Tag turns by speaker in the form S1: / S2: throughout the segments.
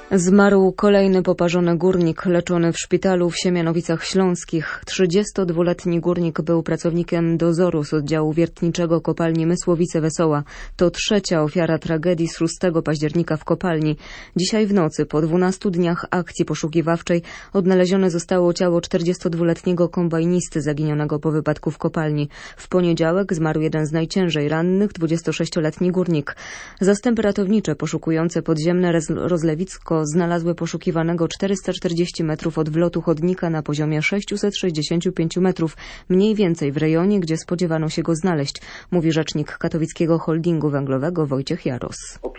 S1: Zmarł kolejny poparzony górnik leczony w szpitalu w Siemianowicach Śląskich. 32-letni górnik był pracownikiem dozoru z oddziału wiertniczego kopalni Mysłowice-Wesoła. To trzecia ofiara tragedii z 6 października w kopalni. Dzisiaj w nocy, po 12 dniach akcji poszukiwawczej, odnalezione zostało ciało 42-letniego kombajnisty zaginionego po wypadku w kopalni. W poniedziałek zmarł jeden z najciężej rannych, 26-letni górnik. Zastępy ratownicze poszukujące podziemne rozlewisko znalazły poszukiwanego 440 metrów od wlotu chodnika na poziomie 665 metrów, mniej więcej w rejonie, gdzie spodziewano się go znaleźć, mówi rzecznik katowickiego holdingu węglowego Wojciech Jaros.
S2: O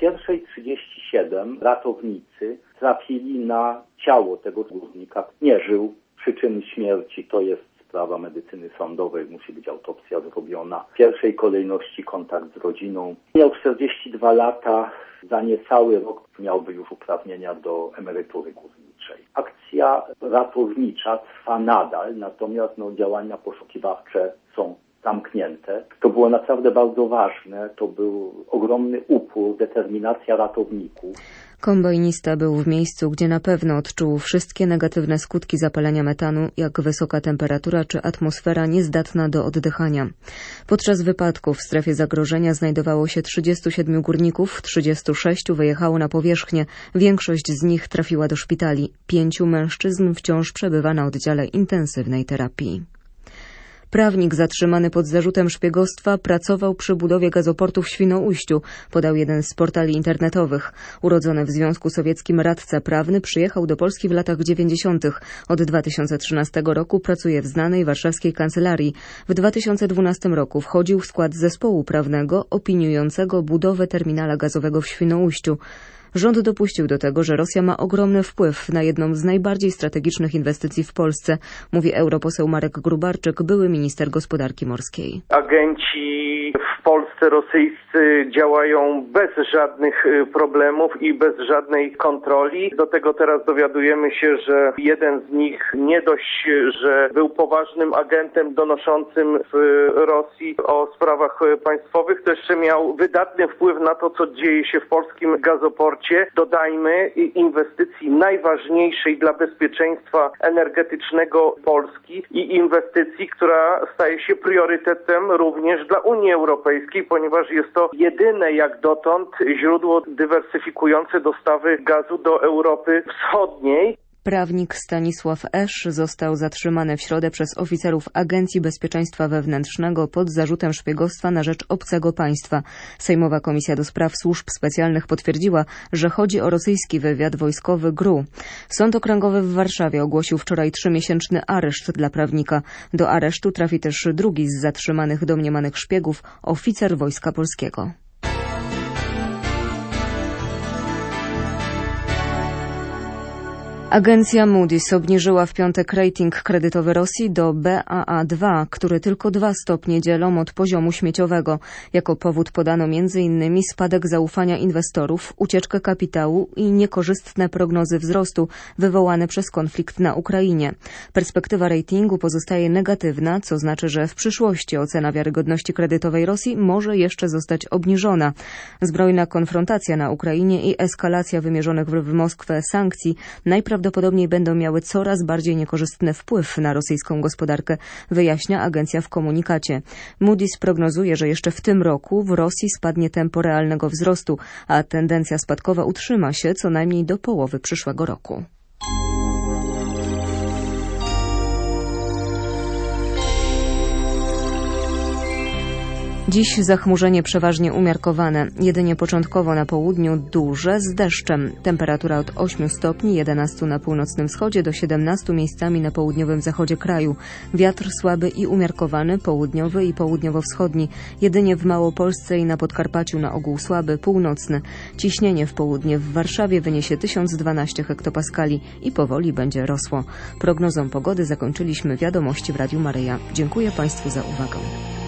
S2: 1:37 ratownicy trafili na ciało tego górnika. Nie żył. Przyczyny śmierci to jest sprawa medycyny sądowej, musi być autopsja zrobiona. W pierwszej kolejności kontakt z rodziną. Miał 42 lata, za niecały rok miałby już uprawnienia do emerytury górniczej. Akcja ratownicza trwa nadal, natomiast działania poszukiwawcze są zamknięte. To było naprawdę bardzo ważne, to był ogromny upór, determinacja ratowników.
S1: Kombajnista był w miejscu, gdzie na pewno odczuł wszystkie negatywne skutki zapalenia metanu, jak wysoka temperatura czy atmosfera niezdatna do oddychania. Podczas wypadku w strefie zagrożenia znajdowało się 37 górników, 36 wyjechało na powierzchnię, większość z nich trafiła do szpitali. 5 mężczyzn wciąż przebywa na oddziale intensywnej terapii. Prawnik zatrzymany pod zarzutem szpiegostwa pracował przy budowie gazoportu w Świnoujściu, podał jeden z portali internetowych. Urodzony w Związku Sowieckim radca prawny przyjechał do Polski w latach 90. Od 2013 roku pracuje w znanej warszawskiej kancelarii. W 2012 roku wchodził w skład zespołu prawnego opiniującego budowę terminala gazowego w Świnoujściu. Rząd dopuścił do tego, że Rosja ma ogromny wpływ na jedną z najbardziej strategicznych inwestycji w Polsce, mówi europoseł Marek Grubarczyk, były minister gospodarki morskiej.
S3: Agenci w Polsce rosyjscy działają bez żadnych problemów i bez żadnej kontroli. Do tego teraz dowiadujemy się, że jeden z nich nie dość, że był poważnym agentem donoszącym w Rosji o sprawach państwowych, to jeszcze miał wydatny wpływ na to, co dzieje się w polskim gazoporcie. Dodajmy, inwestycji najważniejszej dla bezpieczeństwa energetycznego Polski i inwestycji, która staje się priorytetem również dla Unii Europejskiej, ponieważ jest to jedyne jak dotąd źródło dywersyfikujące dostawy gazu do Europy Wschodniej.
S1: Prawnik Stanisław Esz został zatrzymany w środę przez oficerów Agencji Bezpieczeństwa Wewnętrznego pod zarzutem szpiegostwa na rzecz obcego państwa. Sejmowa Komisja do Spraw Służb Specjalnych potwierdziła, że chodzi o rosyjski wywiad wojskowy GRU. Sąd Okręgowy w Warszawie ogłosił wczoraj 3-miesięczny areszt dla prawnika. Do aresztu trafi też drugi z zatrzymanych domniemanych szpiegów, oficer Wojska Polskiego. Agencja Moody's obniżyła w piątek rating kredytowy Rosji do Baa2, który tylko 2 stopnie dzielą od poziomu śmieciowego. Jako powód podano m.in. spadek zaufania inwestorów, ucieczkę kapitału i niekorzystne prognozy wzrostu wywołane przez konflikt na Ukrainie. Perspektywa ratingu pozostaje negatywna, co znaczy, że w przyszłości ocena wiarygodności kredytowej Rosji może jeszcze zostać obniżona. Zbrojna konfrontacja na Ukrainie i eskalacja wymierzonych w Moskwę sankcji najprawdopodobniej będą miały coraz bardziej niekorzystny wpływ na rosyjską gospodarkę, wyjaśnia agencja w komunikacie. Moody's prognozuje, że jeszcze w tym roku w Rosji spadnie tempo realnego wzrostu, a tendencja spadkowa utrzyma się co najmniej do połowy przyszłego roku. Dziś zachmurzenie przeważnie umiarkowane, jedynie początkowo na południu duże z deszczem. Temperatura od 8 stopni, 11 na północnym wschodzie do 17 miejscami na południowym zachodzie kraju. Wiatr słaby i umiarkowany, południowy i południowo-wschodni. Jedynie w Małopolsce i na Podkarpaciu na ogół słaby, północny. Ciśnienie w południe w Warszawie wyniesie 1012 hektopaskali i powoli będzie rosło. Prognozą pogody zakończyliśmy wiadomości w Radiu Maryja. Dziękuję Państwu za uwagę.